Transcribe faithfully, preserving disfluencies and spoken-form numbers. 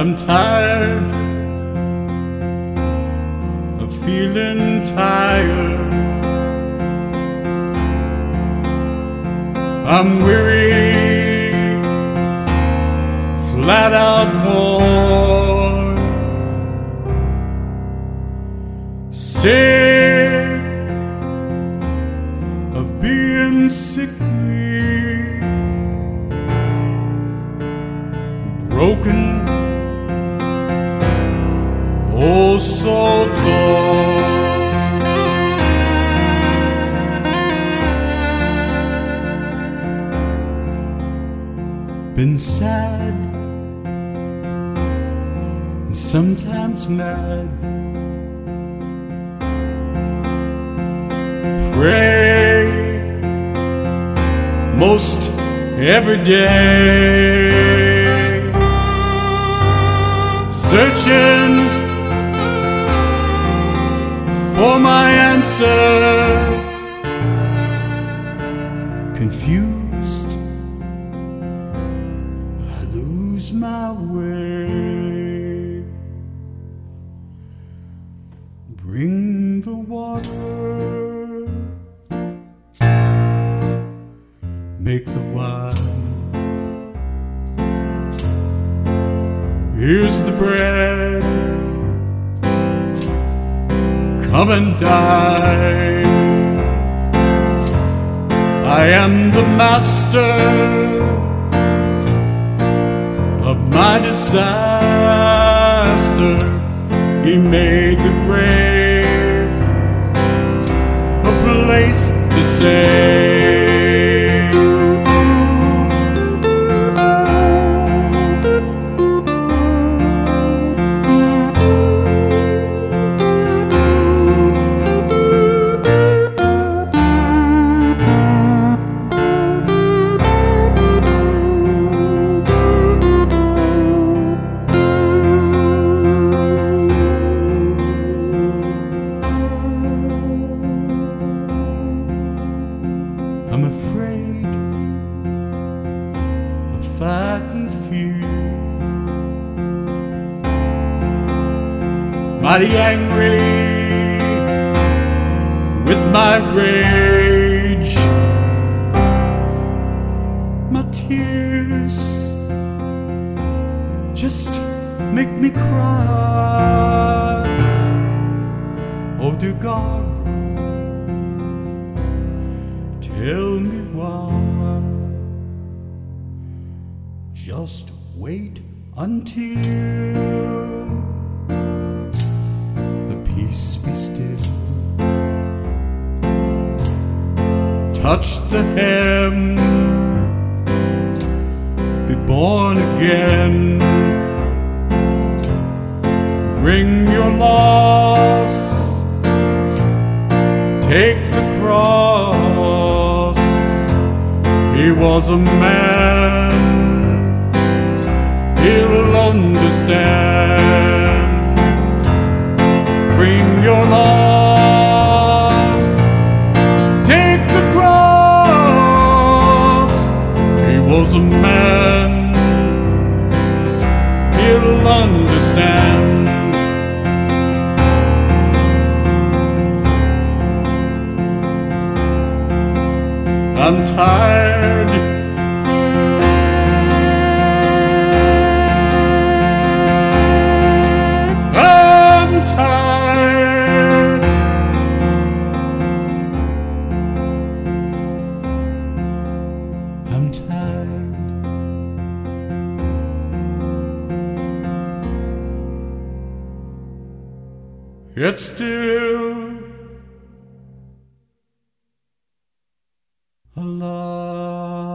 I'm tired of feeling tired. I'm weary, flat out worn, sick of being sickly, broken, oh so torn. Been sad and sometimes mad. Pray most every day, searching for my answer, confused, I lose my way. Bring the water, make the wine. Here's the bread, come and dine. I am the master of my disaster. He made the grave a place to save. I'm afraid of fighting fear, mighty angry with my rage. My tears just make me cry. Oh dear God, tell me why. Just wait until the peace be still. Touch the hem, be born again. Bring your loss, take the cross. He was a man, he'll understand. Bring your loss, take the cross. He was a man, he'll understand. I'm tired, I'm tired, I'm tired. Yet still alive.